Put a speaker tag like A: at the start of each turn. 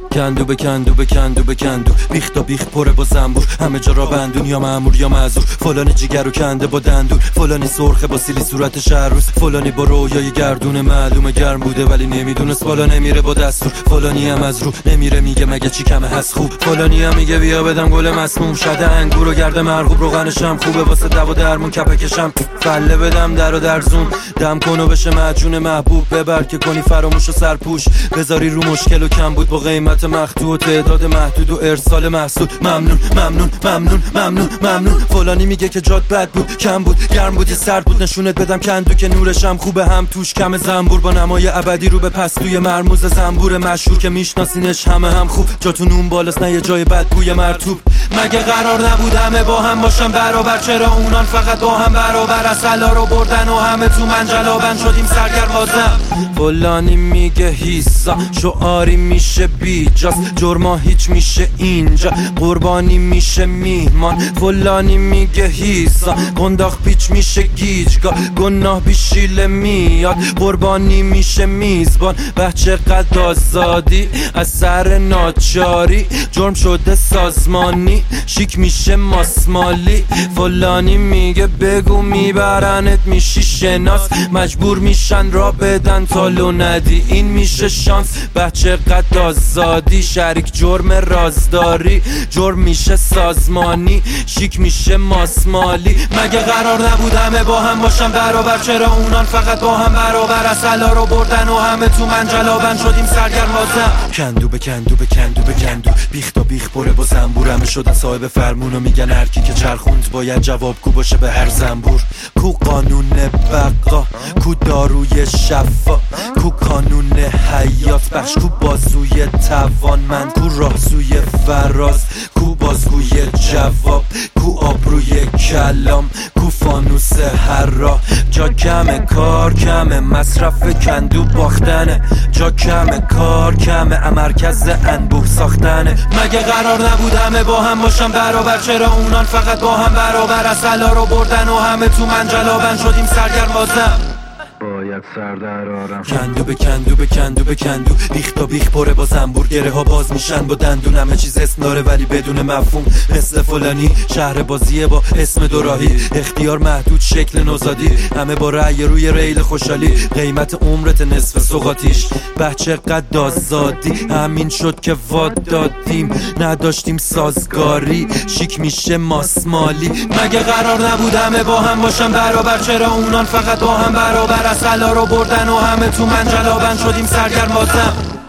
A: کندو به کندو به کندو به کندو، بیخ تا بیخ پره با زنبور، همه جا را بندون یا مأمور یا معذور. فلانی جیگر رو کنده با دندون، فلانی سرخه با سیلی صورتش هر روز، فلانی با رویای گردون معلومه گرم بوده ولی نمیدونست بالا نمیره با دستور. فلانی هم از رو نمیره میگه مگه چی کمه هست خوب، فلانی هم میگه بیا بدم گل مسموم، شده انگور و گرد مرغوب، روغنشم خوبه واسه دوا درمون، کپکشم فله بدم در و درزون، دم کن و بشه مجون محبوب، ببر که کنی فراموش و سرپوش، بذاری رو مشکل و کم بود با قیمت مخدوع و تعداد محدود و ارسال محصول. ممنون ممنون ممنون ممنون ممنون. فلانی میگه که جات بد بود، کم بود، گرم بود، سرد بود، نشونت بدم کندو که نورشم خوبه، هم توش کم زنبور، با نمای ابدی رو به پستوی مرموز زنبور مشهور که میشناسینش همه هم خوب، جاتون اون بالاست نه یه جای بد بوی مرطوب. مگه قرار نبود همه با هم باشن برابر، چرا اونان فقط با هم برابر، اصلا رو بردن و همه تو منجلابن شدیم سرگرم بازم. فلانی میگه هیسا شعاری میشه بیجاست، جرما هیچ میشه اینجا، قربانی میشه میهمان. فلانی میگه هیسا گنداخ پیچ میشه گیجگاه، گناه بیشیله میاد، قربانی میشه میزبان. بچه قد آزادی از سر ناچاری، جرم شده سازمانی، شیک میشه ماسمالی. فلانی میگه بگو میبرنت میشی شناس، مجبور میشن را بدن تا لو ندی، این میشه شانس. بچه قد آزادی شریک جرم رازداری، جرم میشه سازمانی، شیک میشه ماسمالی. مگه قرار نبود همه با هم باشن برابر، چرا اونان فقط با هم برابر، اصلا رو بردن و همه تو منجلابن شدیم سرگرم بازم. کندو به کندو به کندو به کندو، بیخ تا بیخ پره با زنبور، همه شدن صاحب فرمون و میگن هرکی که چرخوند باید جوابگو باشه به هر زنبور. کو قانون بقا، کو داروی شفا، کو کانون حیات بخش، کو بازوی توانمند، کو راهزوی فراز، کو بازگوی جواب، کو آبروی کلام، کو فانوس هر راه. جا کمه کار کمه، مصرف کندو باختنه، جا کمه کار کمه، مرکز انبوه ساختنه. مگه قرار نبود همه با هم باشن برابر، چرا اونان فقط با هم برابر، اصلا رو بردن و همه تو منجلابن شدیم سرگرم بازم.
B: باید سر درارم.
A: کندو به کندو به کندو به کندو، بیخ تا بیخ پره با زنبور، گره ها باز میشن با دندون، همه چیز اسم داره ولی بدون مفهوم. مثل فلانی شهر بازیه با اسم دوراهی، اختیار محدود شکل نوزادی، همه با رأی روی ریل خوشحالی، قیمت عمرت نصف سوغاتیش. بچه قد آزادی همین شد که واد دادیم، نداشتیم سازگاری، شیک میشه ماسمالی. مگه قرار نبود همه با هم باشن برابر، چرا اونان فقط با هم برابر، اصلا رو بردن و همه تو منجلابن شدیم سرگرم بازم.